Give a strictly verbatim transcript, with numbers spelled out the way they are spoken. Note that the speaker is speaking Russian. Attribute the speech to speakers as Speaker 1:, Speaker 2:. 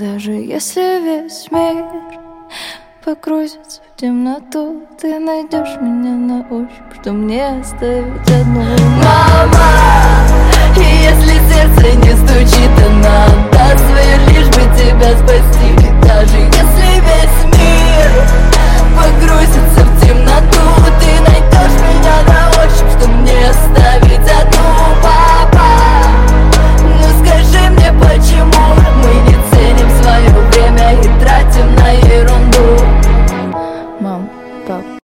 Speaker 1: Даже если весь мир погрузится в темноту, ты найдешь меня на ощупь, что мне оставить одну. Мама, и если сердце не стучит, она даст свое, лишь бы тебя спасти. Даже если